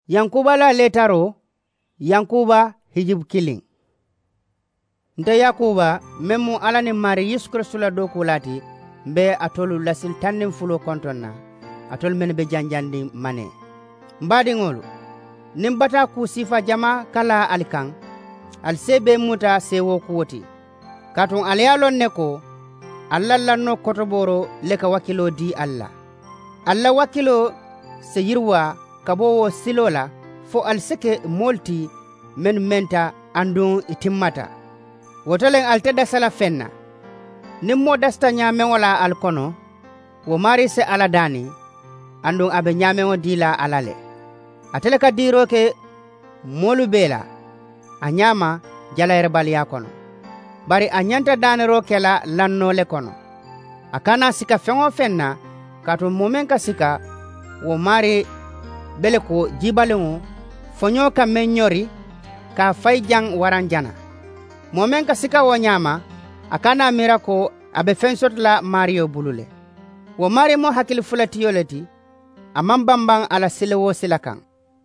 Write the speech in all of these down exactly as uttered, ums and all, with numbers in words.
Yankuba la letaro Yankuba hijib killing. Nte Yakuba memu ala ni mari Yesu Kristo la dokulati be atolu lasil tannin fulo kontonna atol men be janjandi mane. Mbadi ngolu nimbata ku sifa jama kala alikan al sebe muta sewo kuwoti katon alyalon neko alla lanno kotoboro leka wakilo di alla alla wakilo se yirwa kabo silola fo al seke molti men menta andun itimmata wotolen alteda sala fenna nimmo dasta nyame wala alkono wo mari se aladani andun abe nyame o dila alale atele ka diro ke molu bela anyama jalayre baliya kono bari anyanta danero kela lanno le kono akana sika fengo fenna kato momen ka sika wo mari bele ko jibalengo fonyo ka menyori ka fayjang waranjana momen ka sika wo nyama akana mira ko abe fensot la mario bulule wo mari mo hakil fulati yoleti amambambang ala silewo silakan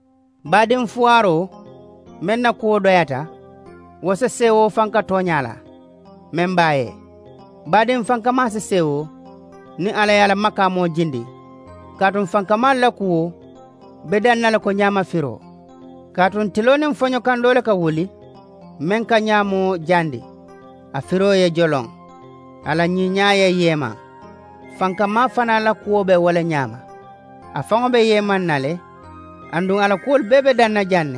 badin fuaro menna ko doyata wose sewo fanka tonyala membaye badin fanka ma se sewo ni ala yala makamo jindi katun fanka malla kuwo bedan nala ko nyama firo katun tilonin fonyo kandole ka wuli men ka nyamo jandi a firo ye jolong ala nyinyaaye yema fanka ma fana la kuwo be wala nyama a fango be yeman nale andun ala kuol bebe danna janne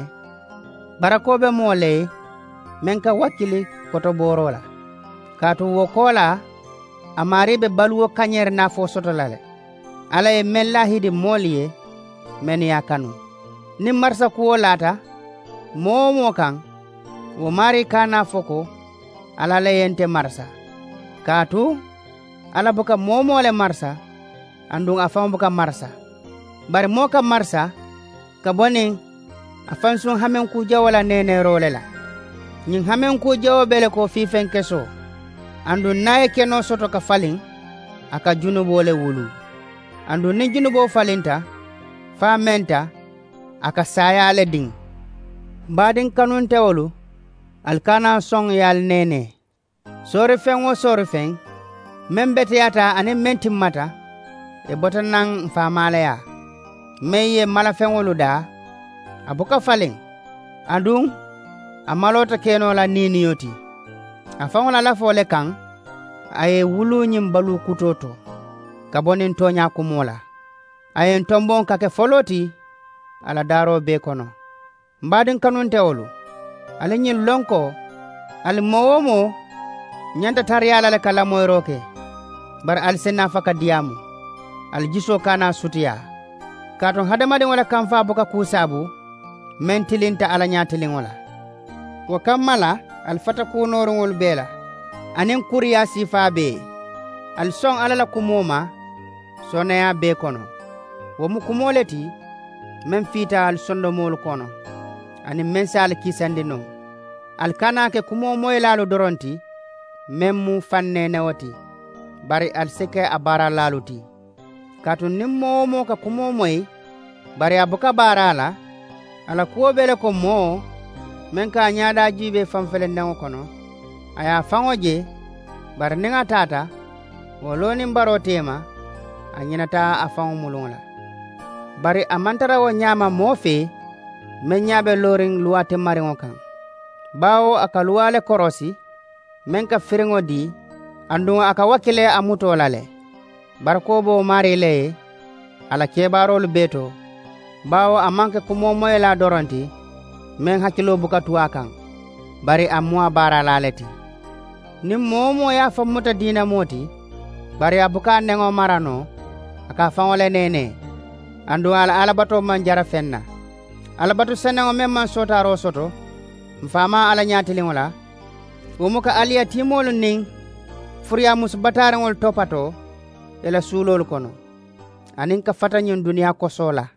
barakobe mole menka wakili koto borola katu wokola amari be baluwo kanyer na fo sotolale ala e mella hidi moliye men yakanu ni marsa kuolata momo kan wo mari kana foko ala le yente marsa katu ala buka momo le marsa andun afam buka marsa bari moka marsa kaboni afansun hamen ku jawala nene rolela nyin hamen ku jawo bele ko fifen keso andu naye keno soto ka falin aka junubo le wulu andu ni junubo falinta fa menta aka saya le ding badin kanun tewolu alkana song yal nene sore fen wo sore fen membete yata ane mentim mata e botanang fa malaya meye mala fengolu da abuka faleng adung amalota keno la nini yoti afangola la fole kan aye wulu nyim balu kutoto kabonin tonya kumola ayen tombon kake foloti ala daro be kono mbadin kanun tewolu alenyin lonko al mowomo nyanta tariyala le kala moyroke bar al senna faka diamu al jiso kana sutiya katon hadamade wala kamfa boka kusabu mentilinta ala nyatilin wala wa kamala al fata kunorul bela anen kuriya sifa be al son ala la kumoma sonaya be kono wo mu kumoleti men fita al sondo mol kono ani mensal kisande no al kana ke kumomo elalo doronti memmu fanne nawati bari al seke abara laluti katun nimmo mo ka kumo moy bari abuka barala ala kuwo bele ko mo men ka nyaada jibe famfele nango kono aya fangoje bari ninga tata woloni mbaro tema anyinata afango mulunga bari amantara wo nyama mofe men nyabe loring luwate maringo kan bawo akaluwale korosi men ka firingo di andu aka wakile amuto lale barkobo marile ala kebarol beto bawo amanke kumo moyela doronti men hakilo bukatu akan bari amwa bara laleti nim momo ya famuta dina moti bari abuka nengo marano aka fawole nene andu ala alabato manjara fenna alabato senengo memman sota ro soto mfama ala nyatilingola umuka aliya timolu ning furiya musbatare ngol topato ela sulol kono anin ka fata nyon duniya ko sola